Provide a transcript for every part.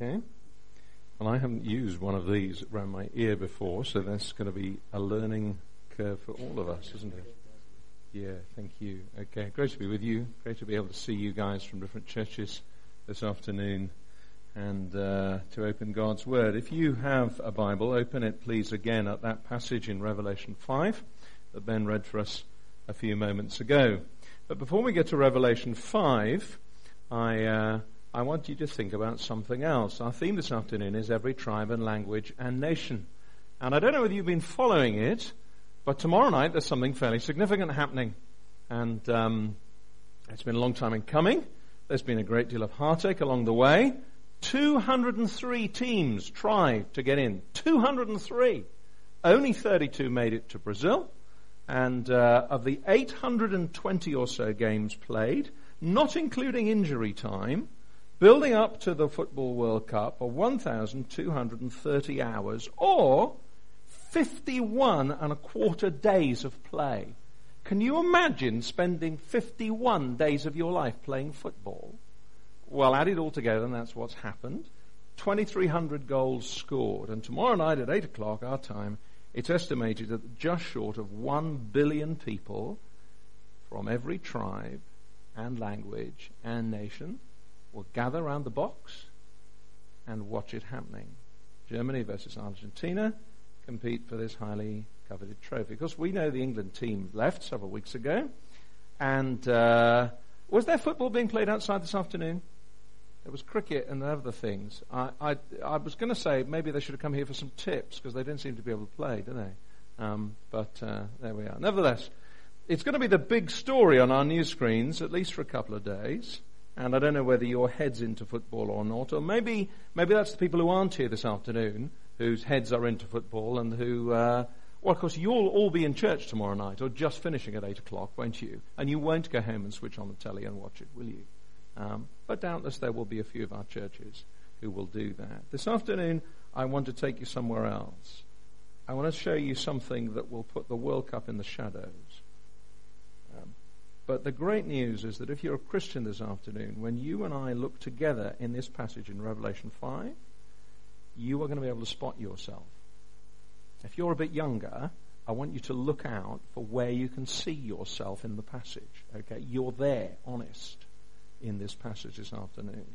Okay. Well, I haven't used one of these around my ear before, so that's going to be a learning curve for all of us, isn't it? Yeah, thank you. Okay, great to be with you. Great to be able to see you guys from different churches this afternoon and to open God's Word. If you have a Bible, open it please again at that passage in Revelation 5 that Ben read for us a few moments ago. But before we get to Revelation 5, I want you to think about something else. Our theme this afternoon is every tribe and language and nation. And I don't know whether you've been following it, but tomorrow night there's something fairly significant happening. And it's been a long time in coming. There's been a great deal of heartache along the way. 203 teams tried to get in. 203. Only 32 made it to Brazil. And of the 820 or so games played, not including injury time, building up to the Football World Cup are 1,230 hours, or 51 and a quarter days of play. Can you imagine spending 51 days of your life playing football? Well, add it all together, and that's what's happened. 2,300 goals scored. And tomorrow night at 8 o'clock, our time, it's estimated that just short of 1 billion people from every tribe and language and nation will gather around the box and watch it happening. Germany versus Argentina compete for this highly coveted trophy. Because we know the England team left several weeks ago. And was there football being played outside this afternoon? There was cricket and other things. I was going to say maybe they should have come here for some tips because they didn't seem to be able to play, did they? But there we are. Nevertheless, it's going to be the big story on our news screens, at least for a couple of days. And I don't know whether your head's into football or not, or maybe that's the people who aren't here this afternoon, whose heads are into football and who, well, of course, you'll all be in church tomorrow night, or just finishing at 8 o'clock, won't you? And you won't go home and switch on the telly and watch it, will you? But doubtless there will be a few of our churches who will do that. This afternoon, I want to take you somewhere else. I want to show you something that will put the World Cup in the shadows. But the great news is that if you're a Christian this afternoon, when you and I look together in this passage in Revelation 5, you are going to be able to spot yourself. If you're a bit younger, I want you to look out for where you can see yourself in the passage. Okay, you're there, honest, in this passage this afternoon.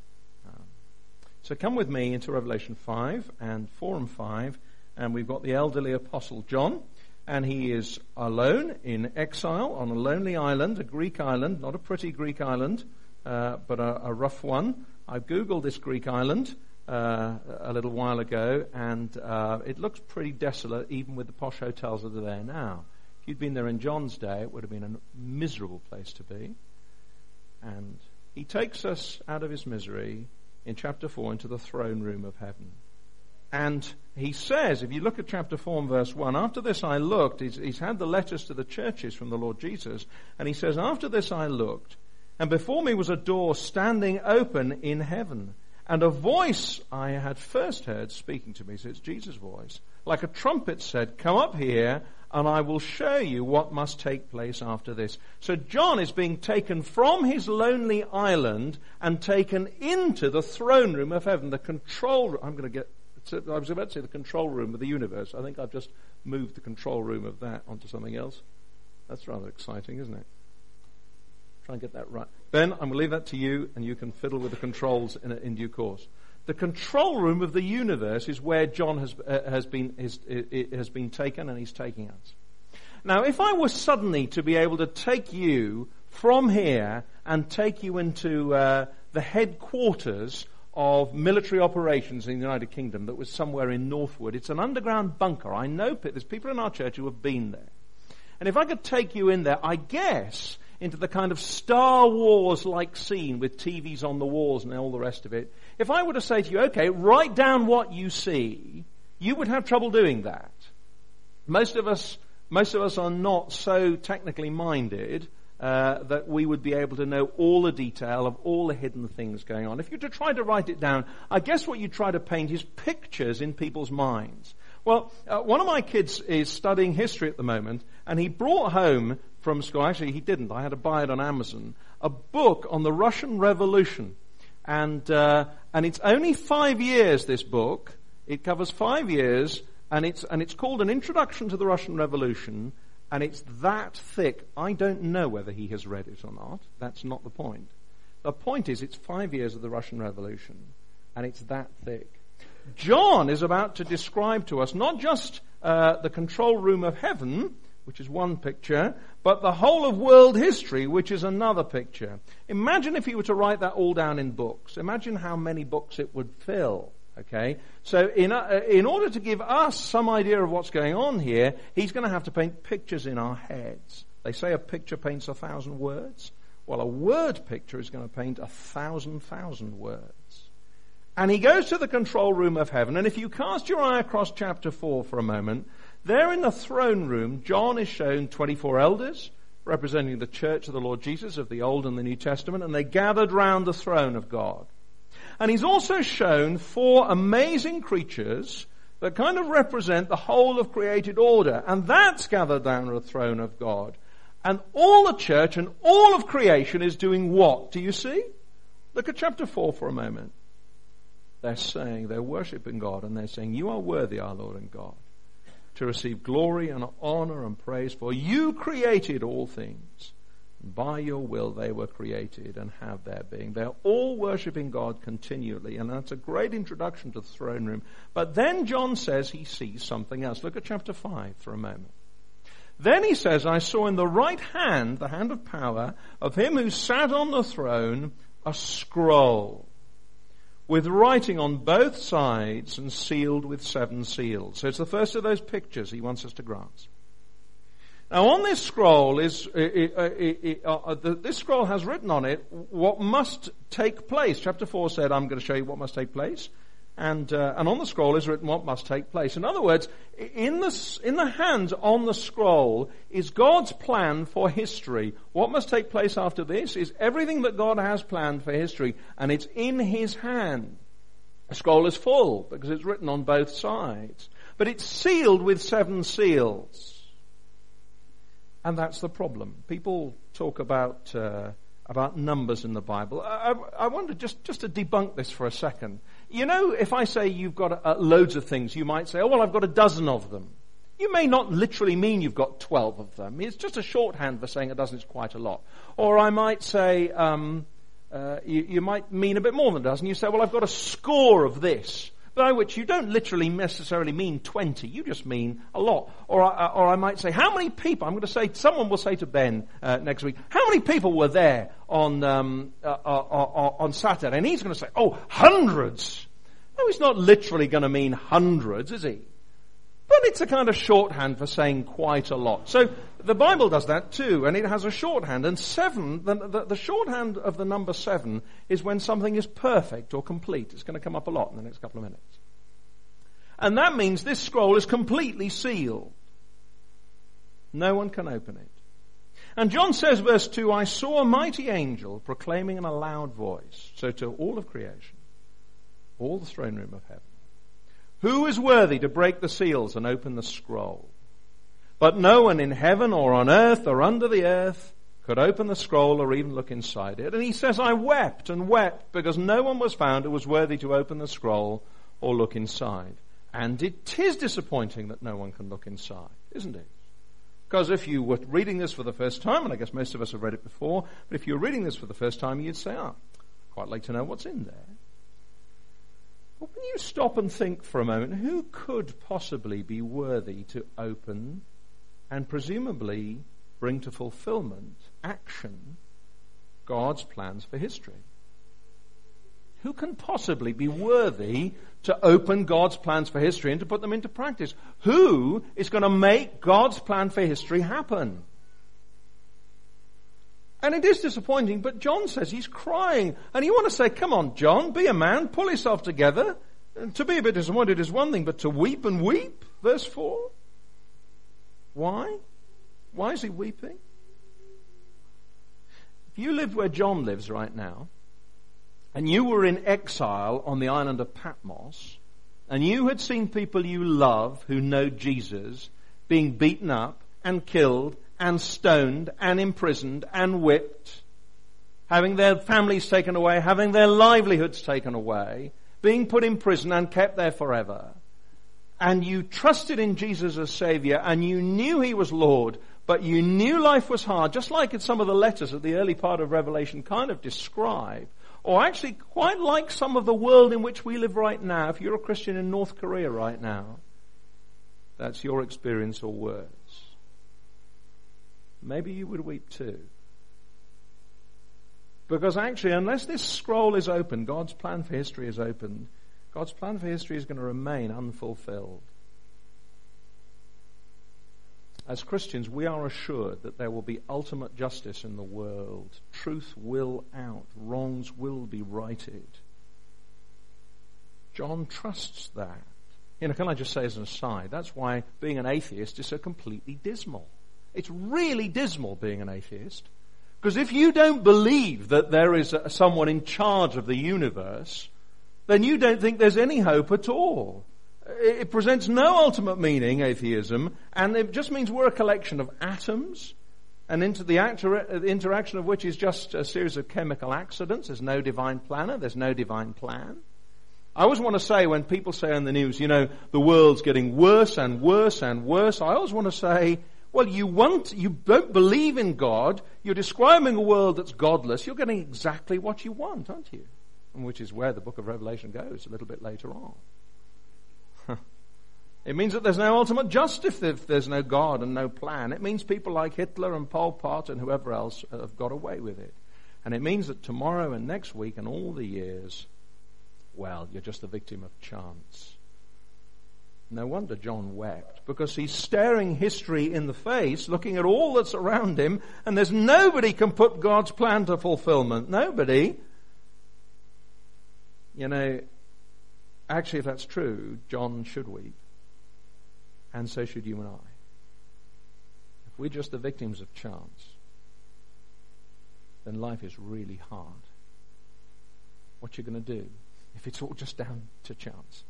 So come with me into Revelation 5 and 4 and 5, and we've got the elderly apostle John, and he is alone in exile on a lonely island, a Greek island, not a pretty Greek island, but a rough one. I googled this Greek island a little while ago, and it looks pretty desolate, even with the posh hotels that are there now. If you'd been there in John's day, it would have been a miserable place to be. And he takes us out of his misery in chapter 4 into the throne room of heaven. And he says, if you look at chapter 4 and verse 1, after this I looked, he's had the letters to the churches from the Lord Jesus, and he says, after this I looked, and before me was a door standing open in heaven, and a voice I had first heard speaking to me, so it's Jesus' voice, like a trumpet said, come up here, and I will show you what must take place after this. So John is being taken from his lonely island and taken into the throne room of heaven, the control room. I was about to say the control room of the universe. I think I've just moved the control room of that onto something else. That's rather exciting, isn't it? Try and get that right. Ben, I'm going to leave that to you, and you can fiddle with the controls in due course. The control room of the universe is where John has been taken, and he's taking us. Now, if I were suddenly to be able to take you from here and take you into the headquarters of military operations in the United Kingdom that was somewhere in Northwood, it's an underground bunker. I know there's people in our church who have been there. And if I could take you in there, I guess, into the kind of Star Wars-like scene with TVs on the walls and all the rest of it, if I were to say to you, okay, write down what you see, you would have trouble doing that. Most of us are not so technically minded that we would be able to know all the detail of all the hidden things going on. If you were to try to write it down, I guess what you try to paint is pictures in people's minds. Well, one of my kids is studying history at the moment, and he brought home from school, actually he didn't, I had to buy it on Amazon, a book on the Russian Revolution. And it's only 5 years, this book. It covers 5 years, and it's called An Introduction to the Russian Revolution, and it's that thick. I don't know whether he has read it or not. That's not the point. The point is, it's 5 years of the Russian Revolution, and it's that thick. John is about to describe to us not just the control room of heaven, which is one picture, but the whole of world history, which is another picture. Imagine if he were to write that all down in books. Imagine how many books it would fill. Okay, so in order to give us some idea of what's going on here, he's going to have to paint pictures in our heads. They say a picture paints 1,000 words. Well, a word picture is going to paint 1,000 words. And he goes to the control room of heaven, and if you cast your eye across chapter 4 for a moment, there in the throne room, John is shown 24 elders, representing the church of the Lord Jesus of the Old and the New Testament, and they gathered round the throne of God. And he's also shown 4 amazing creatures that kind of represent the whole of created order. And that's gathered down to the throne of God. And all the church and all of creation is doing what? Do you see? Look at chapter 4 for a moment. They're worshipping God, and they're saying, you are worthy, our Lord and God, to receive glory and honor and praise, for you created all things. By your will they were created and have their being. They're all worshipping God continually, and that's a great introduction to the throne room. But then John says he sees something else. Look at chapter 5 for a moment. Then he says, I saw in the right hand, the hand of power, of him who sat on the throne, a scroll with writing on both sides and sealed with 7 seals. So it's the first of those pictures he wants us to grasp. Now, on this scroll this scroll has written on it what must take place. Chapter 4 said, I'm going to show you what must take place. And on the scroll is written what must take place. In other words, in the hand on the scroll is God's plan for history. What must take place after this is everything that God has planned for history, and it's in his hand. The scroll is full because it's written on both sides. But it's sealed with 7 seals. And that's the problem. People talk about numbers in the Bible. I wonder, just to debunk this for a second. You know, if I say you've got loads of things, you might say, oh, well, I've got a dozen of them. You may not literally mean you've got 12 of them. It's just a shorthand for saying a dozen is quite a lot. Or I might say, you might mean a bit more than a dozen. You say, well, I've got a score of this. By which you don't literally necessarily mean 20, you just mean a lot. Or I might say, how many people, I'm going to say, someone will say to Ben next week, how many people were there on Saturday? And he's going to say, oh, hundreds. No, he's not literally going to mean hundreds, is he? But it's a kind of shorthand for saying quite a lot. So the Bible does that too, and it has a shorthand. And 7, the shorthand of the number 7 is when something is perfect or complete. It's going to come up a lot in the next couple of minutes. And that means this scroll is completely sealed. No one can open it. And John says, verse 2, I saw a mighty angel proclaiming in a loud voice, so to all of creation, all the throne room of heaven, who is worthy to break the seals and open the scroll? But no one in heaven or on earth or under the earth could open the scroll or even look inside it. And he says, I wept and wept because no one was found who was worthy to open the scroll or look inside. And it is disappointing that no one can look inside, isn't it? Because if you were reading this for the first time, and I guess most of us have read it before, but if you're reading this for the first time, you'd say, I'd quite like to know what's in there. But when you stop and think for a moment, who could possibly be worthy to open and presumably bring to fulfillment, action, God's plans for history? Who can possibly be worthy to open God's plans for history and to put them into practice? Who is going to make God's plan for history happen? And it is disappointing, but John says he's crying. And you want to say, come on, John, be a man, pull yourself together. And to be a bit disappointed is one thing, but to weep and weep, verse 4. Why? Why is he weeping? If you lived where John lives right now, and you were in exile on the island of Patmos, and you had seen people you love who know Jesus being beaten up and killed and stoned and imprisoned and whipped, having their families taken away, having their livelihoods taken away, being put in prison and kept there forever. And you trusted in Jesus as Savior, and you knew He was Lord, but you knew life was hard, just like in some of the letters at the early part of Revelation kind of describe, or actually quite like some of the world in which we live right now. If you're a Christian in North Korea right now, that's your experience or worse. Maybe you would weep too. Because actually, unless this scroll is open, God's plan for history is opened, God's plan for history is going to remain unfulfilled. As Christians, we are assured that there will be ultimate justice in the world. Truth will out. Wrongs will be righted. John trusts that. Can I just say as an aside, that's why being an atheist is so completely dismal. It's really dismal being an atheist. Because if you don't believe that there is someone in charge of the universe, then you don't think there's any hope at all. It presents no ultimate meaning, atheism, and it just means we're a collection of atoms, and into the interaction of which is just a series of chemical accidents. There's no divine planner, there's no divine plan. I always want to say, when people say on the news, the world's getting worse and worse and worse, I always want to say, well, you don't believe in God, you're describing a world that's godless, you're getting exactly what you want, aren't you? And which is where the book of Revelation goes a little bit later on. It means that there's no ultimate justice if there's no God and no plan. It means people like Hitler and Pol Pot and whoever else have got away with it. And it means that tomorrow and next week and all the years, well, you're just the victim of chance. No wonder John wept, because he's staring history in the face, looking at all that's around him, and there's nobody can put God's plan to fulfillment. Nobody. Actually, if that's true, John should weep. And so should you and I. If we're just the victims of chance, then life is really hard. What you going to do if it's all just down to chance?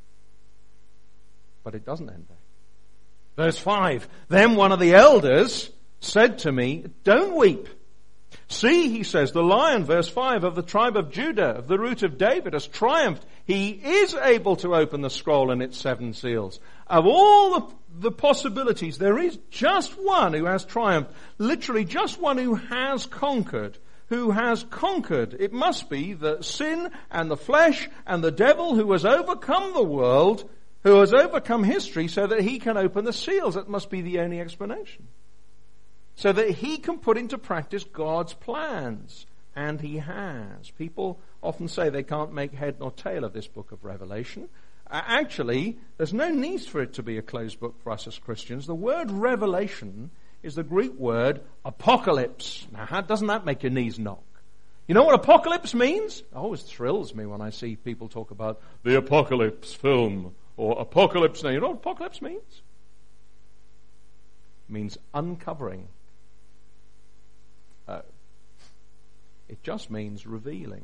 But it doesn't end there. Verse 5, then one of the elders said to me, don't weep. See, he says, the Lion, verse 5, of the tribe of Judah, of the root of David, has triumphed. He is able to open the scroll and its 7 seals. Of all the possibilities, there is just one who has triumphed. Literally just one who has conquered. Who has conquered. It must be the sin and the flesh and the devil who has overcome the world, who has overcome history, so that he can open the seals. That must be the only explanation. So that he can put into practice God's plans. And he has. People often say they can't make head nor tail of this book of Revelation. Actually, there's no need for it to be a closed book for us as Christians. The word revelation is the Greek word apocalypse. Now, doesn't that make your knees knock? You know what apocalypse means? It always thrills me when I see people talk about the apocalypse film or apocalypse. Now, you know what apocalypse means? It means uncovering. It just means revealing.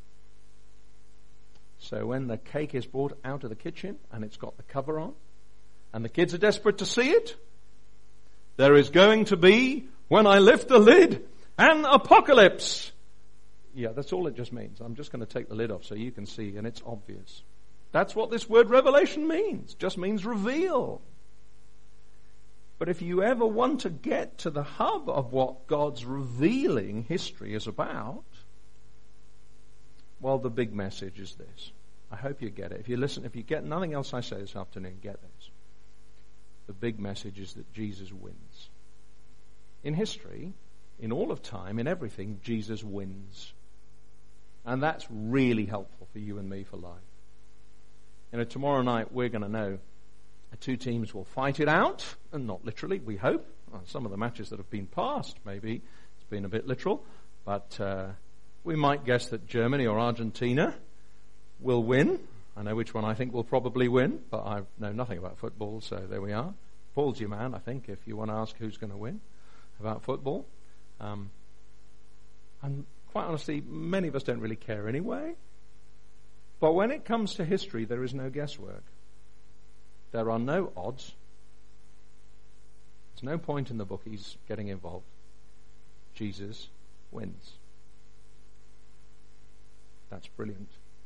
So when the cake is brought out of the kitchen and it's got the cover on and the kids are desperate to see it, there is going to be, when I lift the lid, an apocalypse. Yeah, that's all it just means. I'm just going to take the lid off so you can see, and it's obvious. That's what this word revelation means. It just means reveal. But if you ever want to get to the hub of what God's revealing history is about, well, the big message is this. I hope you get it. If you get nothing else I say this afternoon, get this. The big message is that Jesus wins. In history, in all of time, in everything, Jesus wins. And that's really helpful for you and me for life. Tomorrow night we're going to know the 2 teams will fight it out, and not literally, we hope. Well, some of the matches that have been passed, maybe it's been a bit literal, but we might guess that Germany or Argentina will win. I know which one I think will probably win, but I know nothing about football, so there we are. Paul's your man, I think, if you want to ask who's going to win about football. And quite honestly, many of us don't really care anyway. But when it comes to history, there is no guesswork. There are no odds. There's no point in the bookies getting involved. Jesus wins. That's brilliant.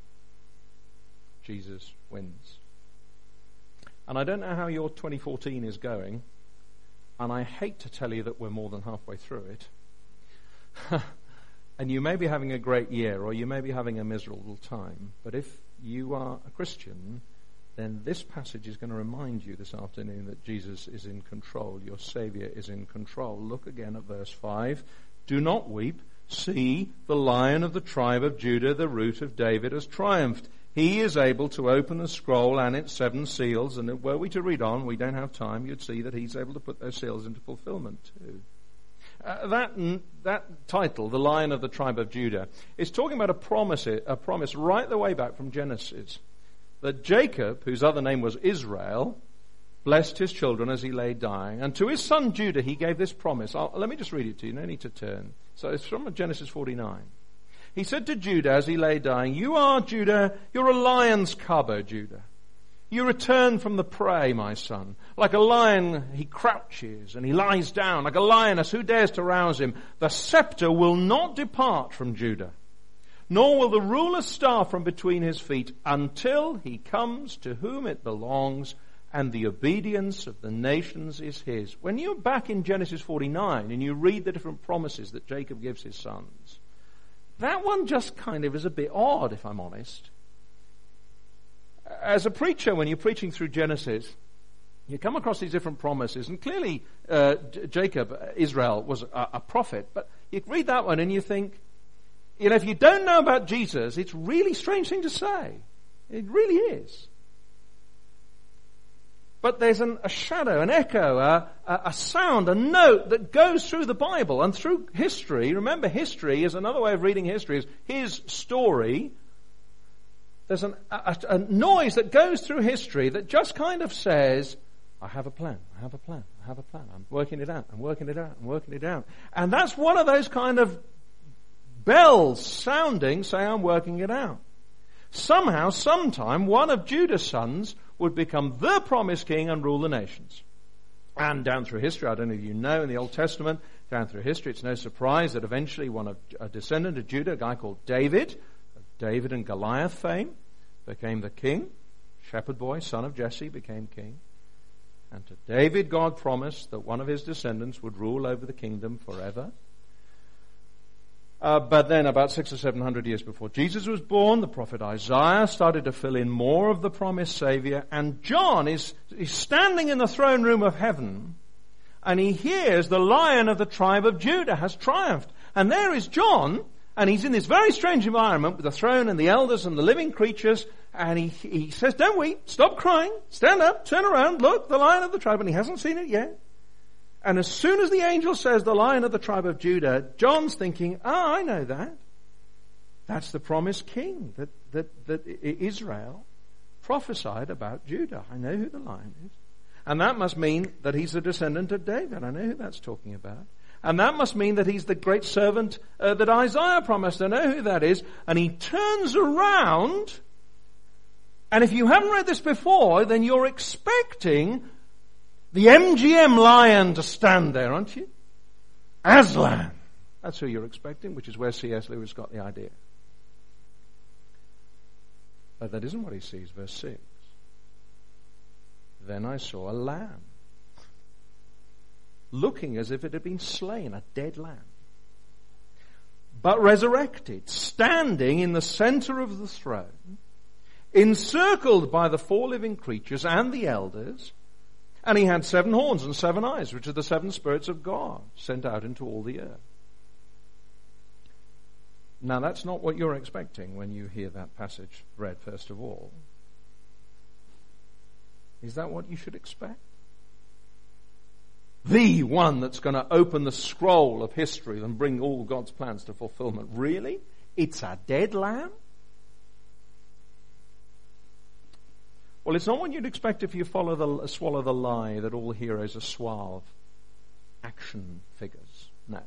Jesus wins. And I don't know how your 2014 is going, and I hate to tell you that we're more than halfway through it. And you may be having a great year, or you may be having a miserable time, but if you are a Christian, then this passage is going to remind you this afternoon that Jesus is in control. Your Savior is in control. Look again at verse 5. Do not weep. See, the Lion of the tribe of Judah, the Root of David, has triumphed. He is able to open the scroll and its 7 seals. And were we to read on, we don't have time, you'd see that he's able to put those seals into fulfillment too. That title, the Lion of the tribe of Judah, is talking about a promise right the way back from Genesis. That Jacob, whose other name was Israel, blessed his children as he lay dying. And to his son Judah he gave this promise. Let me just read it to you, no need to turn. So it's from Genesis 49. He said to Judah as he lay dying, You are Judah, you're a lion's cub, O Judah. You return from the prey, my son. Like a lion he crouches and he lies down. Like a lioness, who dares to rouse him? The scepter will not depart from Judah, nor will the ruler's staff from between his feet, until he comes to whom it belongs, and the obedience of the nations is his. When you're back in Genesis 49 and you read the different promises that Jacob gives his sons, that one just kind of is a bit odd, if I'm honest. As a preacher, when you're preaching through Genesis, you come across these different promises, and clearly Jacob, Israel, was a prophet, but you read that one and you think, if you don't know about Jesus, it's a really strange thing to say. It really is. But there's a shadow, an echo, a sound, a note that goes through the Bible and through history. Remember, history is another way of reading history, is his story. There's a noise that goes through history that just kind of says, I have a plan, I have a plan, I have a plan. I'm working it out, I'm working it out, I'm working it out. And that's one of those kind of bells sounding, say, I'm working it out. Somehow, sometime, one of Judah's sons would become the promised king and rule the nations. And down through history, I don't know if you know, in the Old Testament, down through history, it's no surprise that eventually a descendant of Judah, a guy called David, of David and Goliath fame, became the king. Shepherd boy, son of Jesse, became king. And to David, God promised that one of his descendants would rule over the kingdom forever. But then about 600 or 700 years before Jesus was born, the prophet Isaiah started to fill in more of the promised Savior. And John is standing in the throne room of heaven, and he hears the Lion of the tribe of Judah has triumphed. And there is John, and he's in this very strange environment with the throne and the elders and the living creatures. And he says, don't weep, stop crying, stand up, turn around, look, the Lion of the tribe. And he hasn't seen it yet. And as soon as the angel says the Lion of the tribe of Judah, John's thinking, I know that. That's the promised king that Israel prophesied about Judah. I know who the Lion is. And that must mean that he's a descendant of David. I know who that's talking about. And that must mean that he's the great servant that Isaiah promised. I know who that is. And he turns around, and if you haven't read this before, then you're expecting the MGM lion to stand there, aren't you? Aslan. That's who you're expecting, which is where C.S. Lewis got the idea. But that isn't what he sees. Verse 6. Then I saw a lamb, looking as if it had been slain, a dead lamb, but resurrected, standing in the center of the throne, encircled by the 4 living creatures and the elders. And he had 7 horns and 7 eyes, which are the 7 spirits of God sent out into all the earth. Now, that's not what you're expecting when you hear that passage read, first of all. Is that what you should expect? The one that's going to open the scroll of history and bring all God's plans to fulfillment. Really? It's a dead lamb? Well, it's not what you'd expect if you swallow the lie that all heroes are suave action figures. No.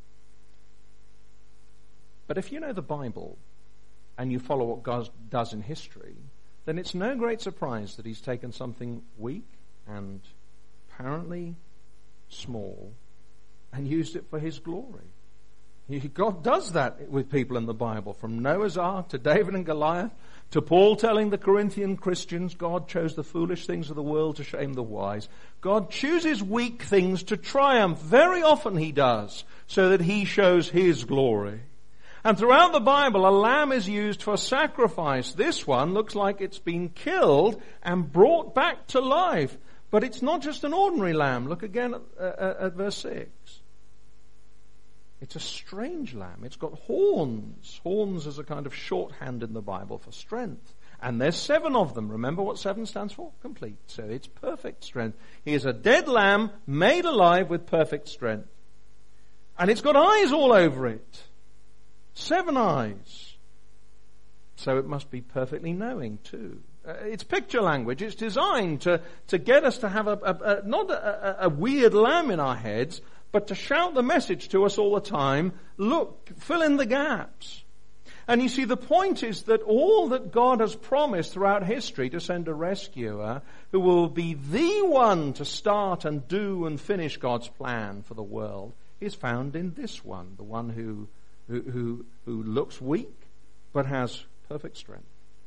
But if you know the Bible and you follow what God does in history, then it's no great surprise that he's taken something weak and apparently small and used it for his glory. God does that with people in the Bible, from Noah's Ark to David and Goliath, to Paul telling the Corinthian Christians, God chose the foolish things of the world to shame the wise. God chooses weak things to triumph. Very often he does, so that he shows his glory. And throughout the Bible, a lamb is used for sacrifice. This one looks like it's been killed and brought back to life. But it's not just an ordinary lamb. Look again at verse 6. It's a strange lamb. It's got horns. Horns is a kind of shorthand in the Bible for strength. And there's 7 of them. Remember what 7 stands for? Complete. So it's perfect strength. He is a dead lamb made alive with perfect strength. And it's got eyes all over it. 7 eyes. So it must be perfectly knowing too. It's picture language. It's designed to get us to have not a weird lamb in our heads, but to shout the message to us all the time. Look, fill in the gaps. And you see, the point is that all that God has promised throughout history to send a rescuer who will be the one to start and do and finish God's plan for the world is found in this one, the one who looks weak but has perfect strength.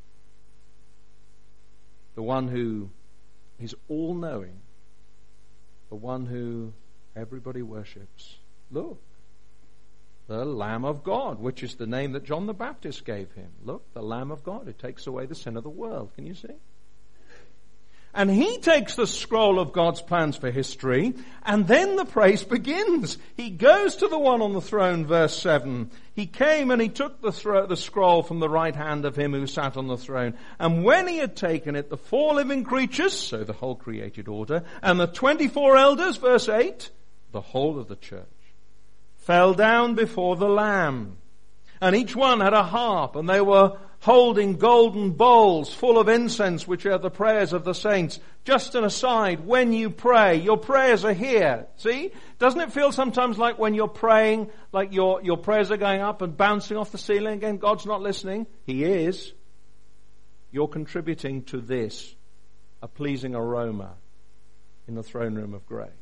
The one who is all-knowing. The one who everybody worships. Look, the Lamb of God, which is the name that John the Baptist gave him. Look, the Lamb of God, who takes away the sin of the world. Can you see? And he takes the scroll of God's plans for history, and then the praise begins. He goes to the one on the throne, verse 7. He came and he took the scroll from the right hand of him who sat on the throne. And when he had taken it, the 4 living creatures, so the whole created order, and the 24 elders, verse 8, the whole of the church, fell down before the Lamb. And each one had a harp, and they were holding golden bowls full of incense, which are the prayers of the saints. Just an aside, when you pray, your prayers are here. See? Doesn't it feel sometimes like when you're praying, like your prayers are going up and bouncing off the ceiling again? God's not listening. He is. You're contributing to this, a pleasing aroma in the throne room of grace.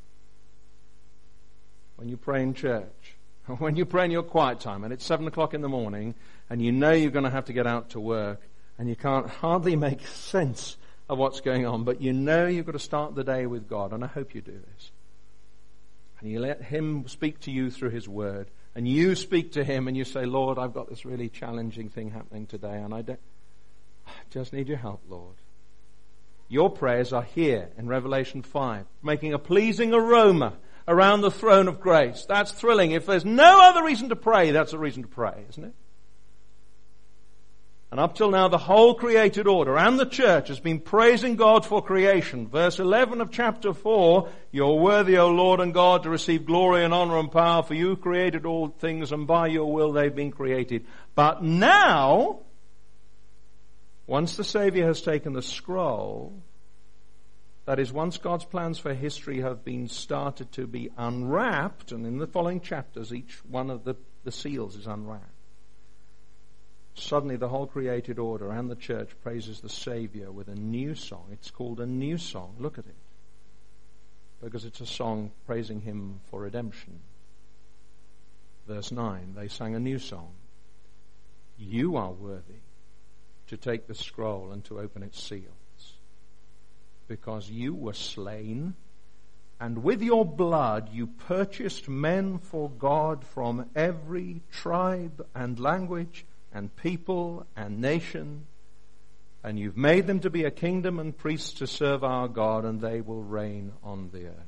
When you pray in church, when you pray in your quiet time and it's 7 o'clock in the morning and you know you're going to have to get out to work and you can't hardly make sense of what's going on, but you know you've got to start the day with God, and I hope you do this. And you let him speak to you through his word, and you speak to him and you say, Lord, I've got this really challenging thing happening today and I just need your help, Lord. Your prayers are here in Revelation 5, making a pleasing aroma around the throne of grace. That's thrilling. If there's no other reason to pray, that's a reason to pray, isn't it? And up till now, the whole created order and the church has been praising God for creation. Verse 11 of chapter 4, you're worthy, O Lord and God, to receive glory and honor and power, for you created all things, and by your will they've been created. But now, once the Savior has taken the scroll, that is, once God's plans for history have been started to be unwrapped, and in the following chapters, each one of the seals is unwrapped, suddenly the whole created order and the church praises the Savior with a new song. It's called a new song. Look at it. Because it's a song praising him for redemption. Verse 9, they sang a new song. You are worthy to take the scroll and to open its seals, because you were slain, and with your blood you purchased men for God from every tribe and language and people and nation, and you've made them to be a kingdom and priests to serve our God, and they will reign on the earth.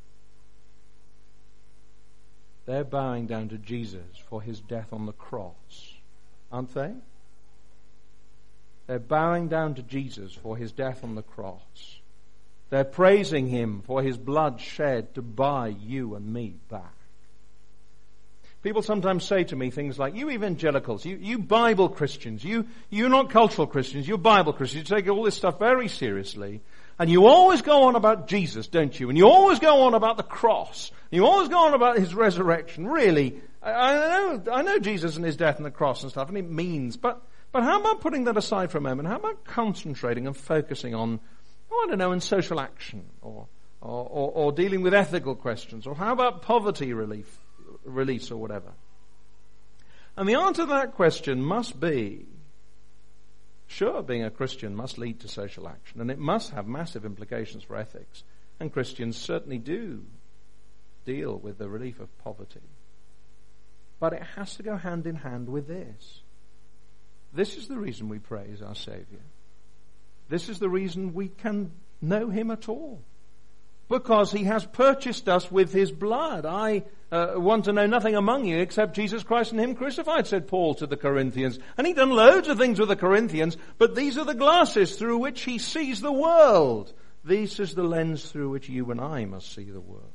They're bowing down to Jesus for his death on the cross, aren't they? They're bowing down to Jesus for his death on the cross. They're praising him for his blood shed to buy you and me back. People sometimes say to me things like, you evangelicals, you Bible Christians, you're not cultural Christians, you're Bible Christians, you take all this stuff very seriously, and you always go on about Jesus, don't you? And you always go on about the cross. You always go on about his resurrection. Really, I know Jesus and his death and the cross and stuff, and it means, but how about putting that aside for a moment? How about concentrating and focusing on, in social action, or dealing with ethical questions, or how about poverty release or whatever? And the answer to that question must be, sure, being a Christian must lead to social action, and it must have massive implications for ethics. And Christians certainly do deal with the relief of poverty. But it has to go hand in hand with this. This is the reason we praise our Saviour. This is the reason we can know him at all. Because he has purchased us with his blood. I want to know nothing among you except Jesus Christ and him crucified, said Paul to the Corinthians. And he'd done loads of things with the Corinthians, but these are the glasses through which he sees the world. This is the lens through which you and I must see the world.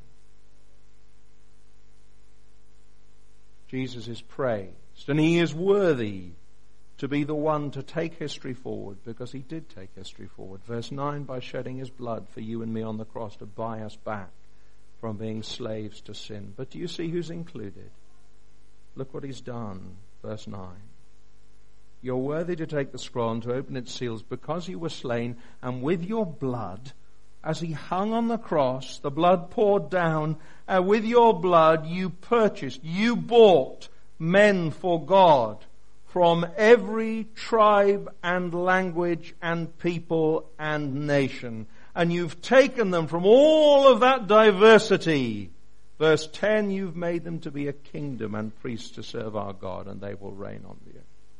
Jesus is praised, and he is worthy to be the one to take history forward, because he did take history forward. Verse 9, by shedding his blood for you and me on the cross to buy us back from being slaves to sin. But do you see who's included? Look what he's done. Verse 9. You're worthy to take the scroll and to open its seals, because you were slain, and with your blood, as he hung on the cross, the blood poured down, and with your blood you purchased, you bought men for God from every tribe and language and people and nation. And you've taken them from all of that diversity. Verse 10, you've made them to be a kingdom and priests to serve our God, and they will reign on the earth.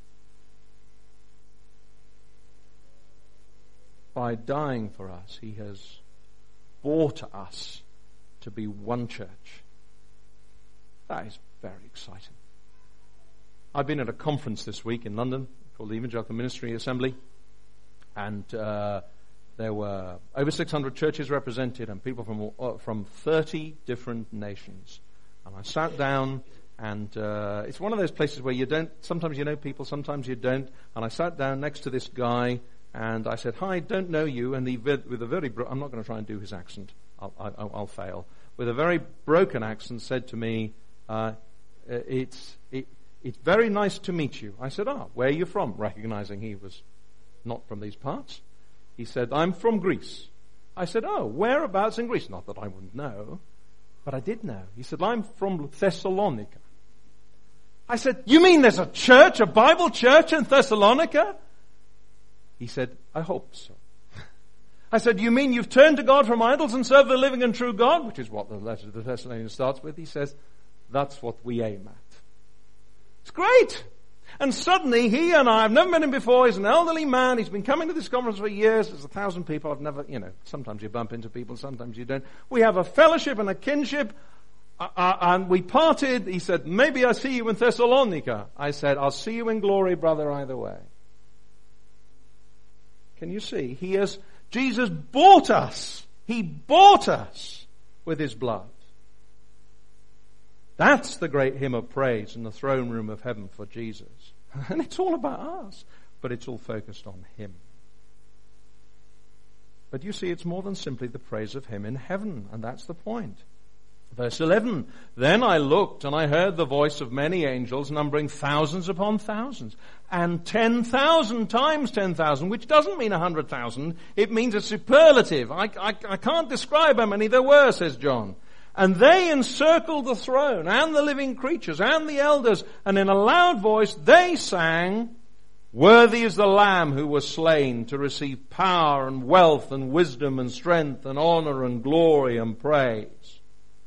By dying for us, he has bought us to be one church. That is very exciting. I've been at a conference this week in London called the Evangelical Ministry Assembly, and there were over 600 churches represented and people from 30 different nations. And I sat down, and it's one of those places where sometimes you know people, sometimes you don't. And I sat down next to this guy, and I said, "Hi, don't know you." And he, with a very, I'm not going to try and do his accent. I'll fail. With a very broken accent, said to me, "It's very nice to meet you." I said, "Where are you from?" Recognizing he was not from these parts. He said, "I'm from Greece." I said, "Whereabouts in Greece?" Not that I wouldn't know, but I did know. He said, "I'm from Thessalonica." I said, "You mean there's a church, a Bible church in Thessalonica?" He said, "I hope so." I said, "You mean you've turned to God from idols and serve the living and true God?" Which is what the letter to the Thessalonians starts with. He says, "That's what we aim at." It's great. And suddenly he and I've never met him before. He's an elderly man. He's been coming to this conference for years. There's 1,000 people. I've never, sometimes you bump into people, sometimes you don't. We have a fellowship and a kinship. And we parted. He said, "Maybe I see you in Thessalonica." I said, "I'll see you in glory, brother, either way." Can you see? Jesus bought us. He bought us with his blood. That's the great hymn of praise in the throne room of heaven for Jesus. And it's all about us, but it's all focused on him. But you see, it's more than simply the praise of him in heaven, and that's the point. Verse 11, then I looked and I heard the voice of many angels numbering thousands upon thousands, and 10,000 times 10,000, which doesn't mean 100,000, it means a superlative. I can't describe how many there were, says John. And they encircled the throne and the living creatures and the elders, and in a loud voice they sang, "Worthy is the Lamb who was slain to receive power and wealth and wisdom and strength and honor and glory and praise."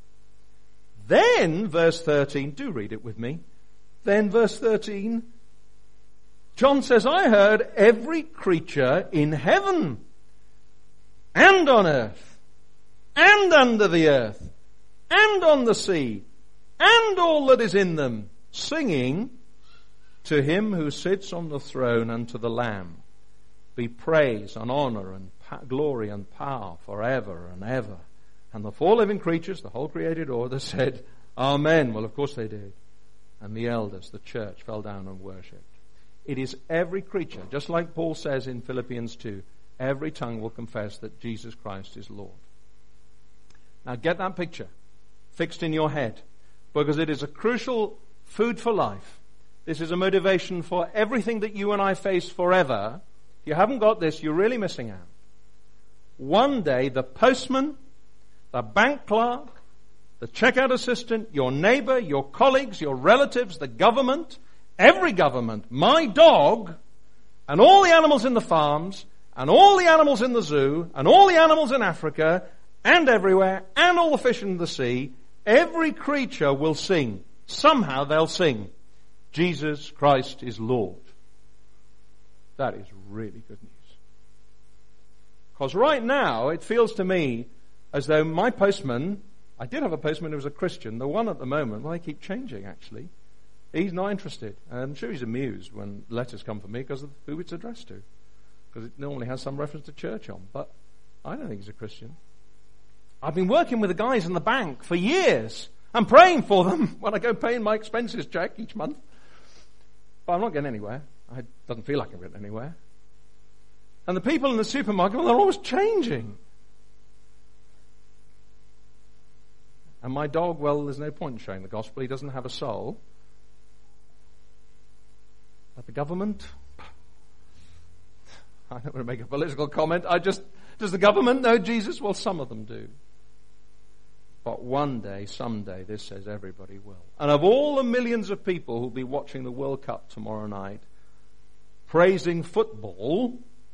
Then, verse 13, do read it with me. Then, verse 13, John says, I heard every creature in heaven and on earth and under the earth and on the sea and all that is in them, singing, to him who sits on the throne and to the Lamb be praise and honor and glory and power forever and ever. And the four living creatures, the whole created order, said, Amen. Well, of course they did. And the elders, the church, fell down and worshipped. It is every creature, just like Paul says in Philippians 2, every tongue will confess that Jesus Christ is Lord. Now get that picture fixed in your head, because it is a crucial food for life. This is a motivation for everything that you and I face forever. If you haven't got this, you're really missing out. One day, the postman, the bank clerk, the checkout assistant, your neighbor, your colleagues, your relatives, the government, every government, my dog, and all the animals in the farms, and all the animals in the zoo, and all the animals in Africa, and everywhere, and all the fish in the sea, every creature will sing. Somehow they'll sing, Jesus Christ is Lord. That is really good news. Because right now, it feels to me as though my postman, I did have a postman who was a Christian, the one at the moment, well, they keep changing actually. He's not interested. I'm sure he's amused when letters come from me because of who it's addressed to. Because it normally has some reference to church on. But I don't think he's a Christian. I've been working with the guys in the bank for years. I'm praying for them when I go paying my expenses check each month. But I'm not getting anywhere. It doesn't feel like I'm getting anywhere. And the people in the supermarket, well, they're always changing. And my dog, well, there's no point in sharing the gospel. He doesn't have a soul. But the government, I don't want to make a political comment. Does the government know Jesus? Well, some of them do. But one day, someday, this says everybody will. And of all the millions of people who'll be watching the World Cup tomorrow night, praising football,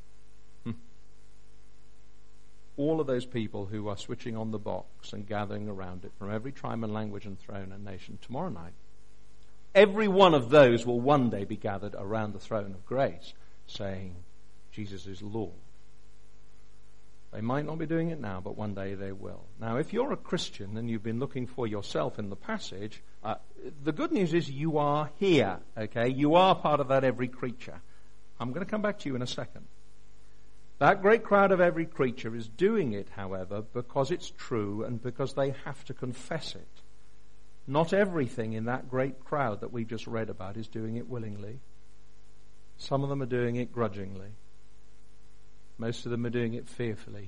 all of those people who are switching on the box and gathering around it from every tribe and language and throne and nation tomorrow night, every one of those will one day be gathered around the throne of grace saying, Jesus is Lord. They might not be doing it now, but one day they will. Now, if you're a Christian and you've been looking for yourself in the passage, the good news is you are here, okay? You are part of that every creature. I'm going to come back to you in a second. That great crowd of every creature is doing it, however, because it's true and because they have to confess it. Not everything in that great crowd that we just read about is doing it willingly. Some of them are doing it grudgingly. Most of them are doing it fearfully.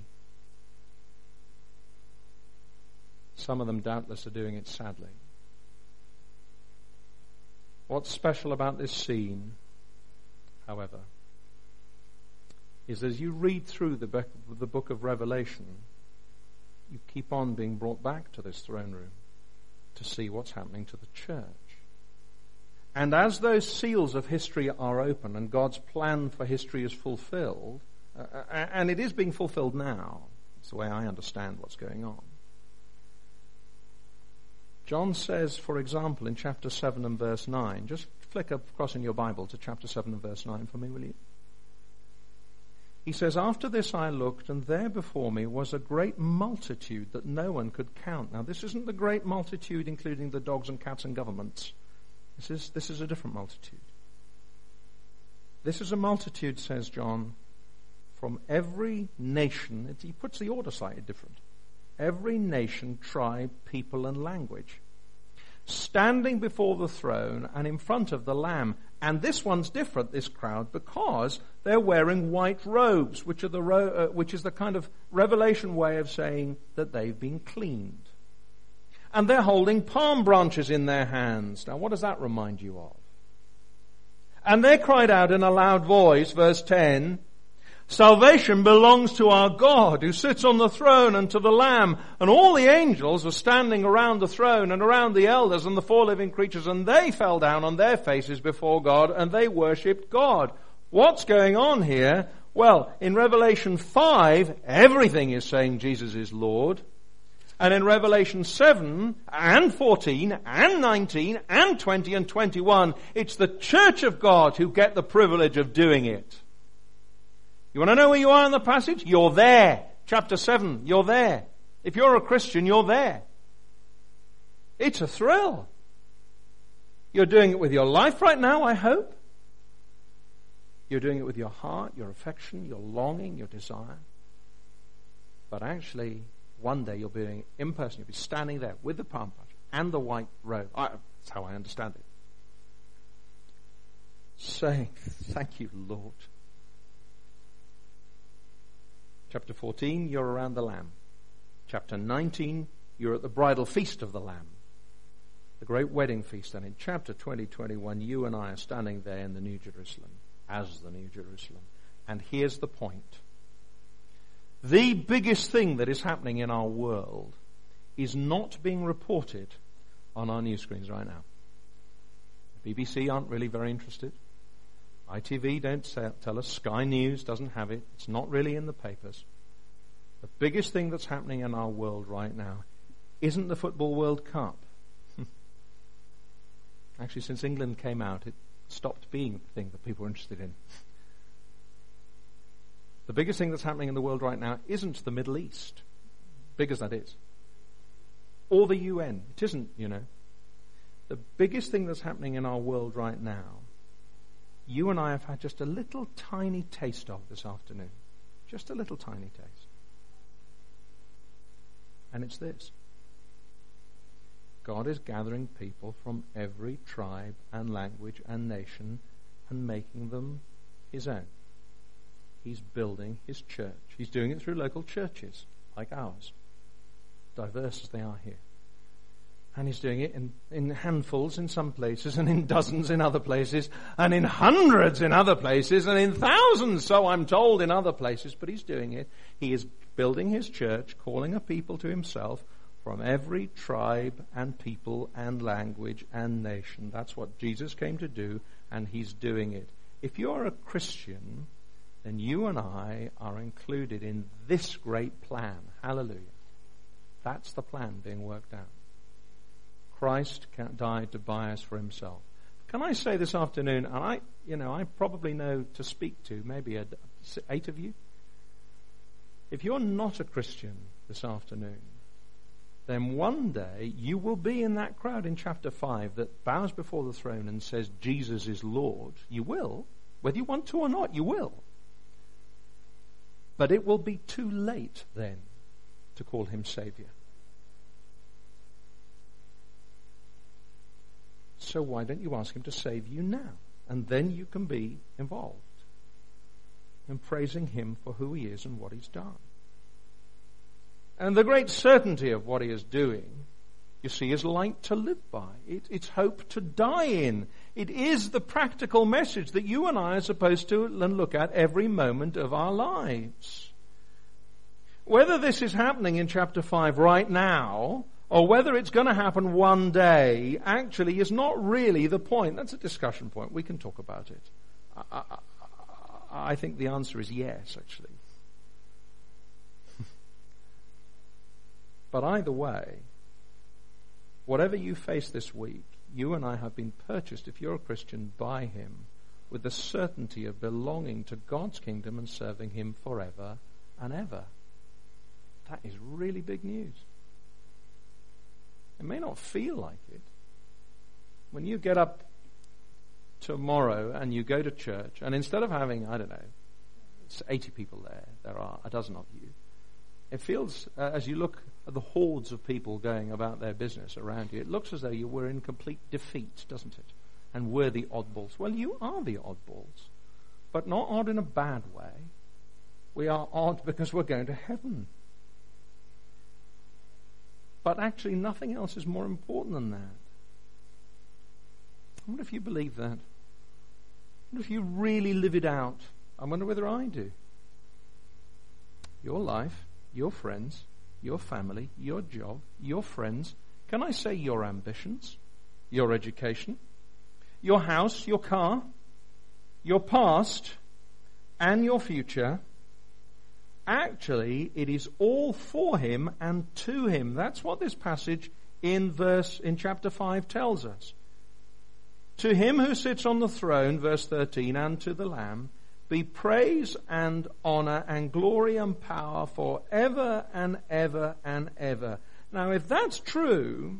Some of them doubtless are doing it sadly. What's special about this scene, however, is as you read through the book of Revelation, you keep on being brought back to this throne room to see what's happening to the church. And as those seals of history are open and God's plan for history is fulfilled, and it is being fulfilled now, it's the way I understand what's going on. John says, for example, in chapter 7 and verse 9, just flick across in your Bible to chapter 7 and verse 9 for me, will you? He says, after this I looked, and there before me was a great multitude that no one could count. Now, this isn't the great multitude including the dogs and cats and governments. This is a different multitude. This is a multitude, says John, from every nation. He puts the order slightly different. Every nation, tribe, people, and language, standing before the throne and in front of the Lamb. And this one's different, this crowd, because they're wearing white robes, which is the kind of Revelation way of saying that they've been cleaned. And they're holding palm branches in their hands. Now, what does that remind you of? And they cried out in a loud voice, verse 10, salvation belongs to our God who sits on the throne and to the Lamb. And all the angels were standing around the throne and around the elders and the four living creatures, and they fell down on their faces before God and they worshipped God. What's going on here? Well, in Revelation 5, everything is saying Jesus is Lord. And in Revelation 7 and 14 and 19 and 20 and 21, it's the church of God who get the privilege of doing it. You want to know where you are in the passage? You're there. Chapter 7, you're there. If you're a Christian, you're there. It's a thrill. You're doing it with your life right now, I hope. You're doing it with your heart, your affection, your longing, your desire. But actually, one day you'll be doing it in person. You'll be standing there with the palm branch and the white robe. That's how I understand it. Saying, thank you, Lord. Chapter 14, you're around the Lamb. Chapter 19, you're at the bridal feast of the Lamb. The great wedding feast. And in chapter 20, 21, you and I are standing there in the New Jerusalem, as the New Jerusalem. And here's the point. The biggest thing that is happening in our world is not being reported on our news screens right now. BBC aren't really very interested. ITV don't tell us. Sky News doesn't have it. It's not really in the papers. The biggest thing that's happening in our world right now isn't the Football World Cup. Actually, since England came out, it stopped being the thing that people are interested in. The biggest thing that's happening in the world right now isn't the Middle East, big as that is, or the UN. It isn't, The biggest thing that's happening in our world right now, you and I have had just a little tiny taste of this afternoon. Just a little tiny taste. And it's this. God is gathering people from every tribe and language and nation and making them his own. He's building his church. He's doing it through local churches like ours, diverse as they are here. And he's doing it in handfuls in some places, and in dozens in other places, and in hundreds in other places, and in thousands, so I'm told, in other places. But he's doing it. He is building his church, calling a people to himself from every tribe and people and language and nation. That's what Jesus came to do, and he's doing it. If you're a Christian, then you and I are included in this great plan. Hallelujah. That's the plan being worked out. Christ died to buy us for himself. Can I say this afternoon, and I probably know to speak to maybe 8 of you. If you're not a Christian this afternoon, then one day you will be in that crowd in chapter 5 that bows before the throne and says, Jesus is Lord. You will. Whether you want to or not, you will. But it will be too late then to call him Savior. So why don't you ask him to save you now? And then you can be involved in praising him for who he is and what he's done. And the great certainty of what he is doing, you see, is light to live by. It's hope to die in. It is the practical message that you and I are supposed to look at every moment of our lives. Whether this is happening in chapter 5 right now, or whether it's going to happen one day, actually is not really the point. That's a discussion point. We can talk about it. I think the answer is yes, actually. But either way, whatever you face this week, you and I have been purchased, if you're a Christian, by him with the certainty of belonging to God's kingdom and serving him forever and ever. That is really big news. It may not feel like it. When you get up tomorrow and you go to church, and instead of having, 80 people there are a dozen of you. It feels, as you look at the hordes of people going about their business around you, it looks as though you were in complete defeat, doesn't it? And we're the oddballs. Well, you are the oddballs, but not odd in a bad way. We are odd because we're going to heaven. But actually, nothing else is more important than that. I wonder if you believe that. I wonder if you really live it out. I wonder whether I do. Your life, your friends, your family, your job, your friends. Can I say your ambitions, your education, your house, your car, your past, and your future? Actually, it is all for him and to him. That's what this passage in chapter 5 tells us. To him who sits on the throne, verse 13, and to the Lamb, be praise and honor and glory and power forever and ever and ever. Now, if that's true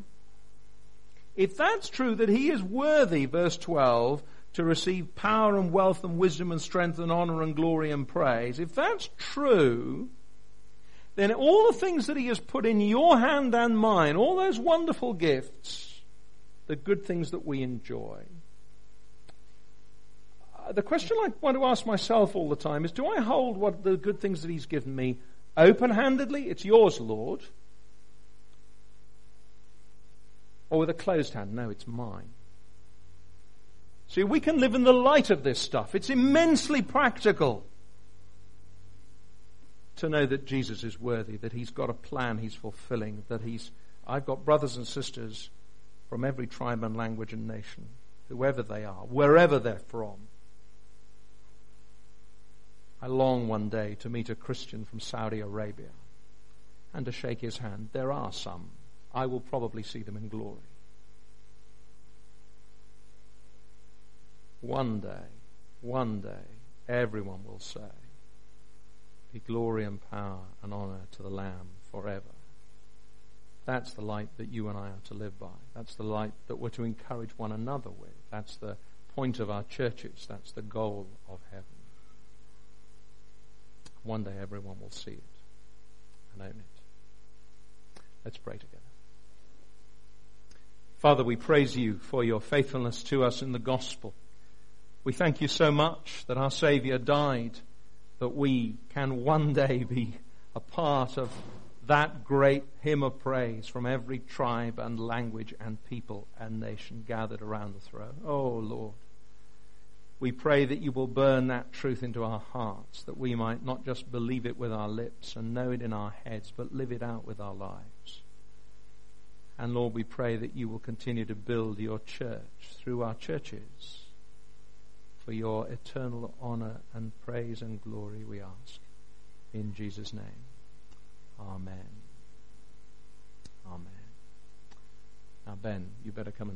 that he is worthy, verse 12, to receive power and wealth and wisdom and strength and honor and glory and praise, if that's true, then all the things that he has put in your hand and mine, all those wonderful gifts, the good things that we enjoy. The question I want to ask myself all the time is, do I hold what the good things that he's given me open-handedly? It's yours, Lord. Or with a closed hand? No, it's mine. See, we can live in the light of this stuff. It's immensely practical to know that Jesus is worthy, that he's got a plan he's fulfilling, that I've got brothers and sisters from every tribe and language and nation. whoever they are, wherever they're from. I long one day to meet a Christian from Saudi Arabia and to shake his hand. There are some. I will probably see them in glory. One day, everyone will say, be glory and power and honor to the Lamb forever. That's the light that you and I are to live by. That's the light that we're to encourage one another with. That's the point of our churches. That's the goal of heaven. One day everyone will see it and own it. Let's pray together. Father, we praise you for your faithfulness to us in the gospel. We thank you so much that our Saviour died, that we can one day be a part of that great hymn of praise from every tribe and language and people and nation gathered around the throne. Oh, Lord, we pray that you will burn that truth into our hearts, that we might not just believe it with our lips and know it in our heads, but live it out with our lives. And Lord, we pray that you will continue to build your church through our churches. For your eternal honor and praise and glory we ask. In Jesus' name. Amen. Amen. Now, Ben, you better come and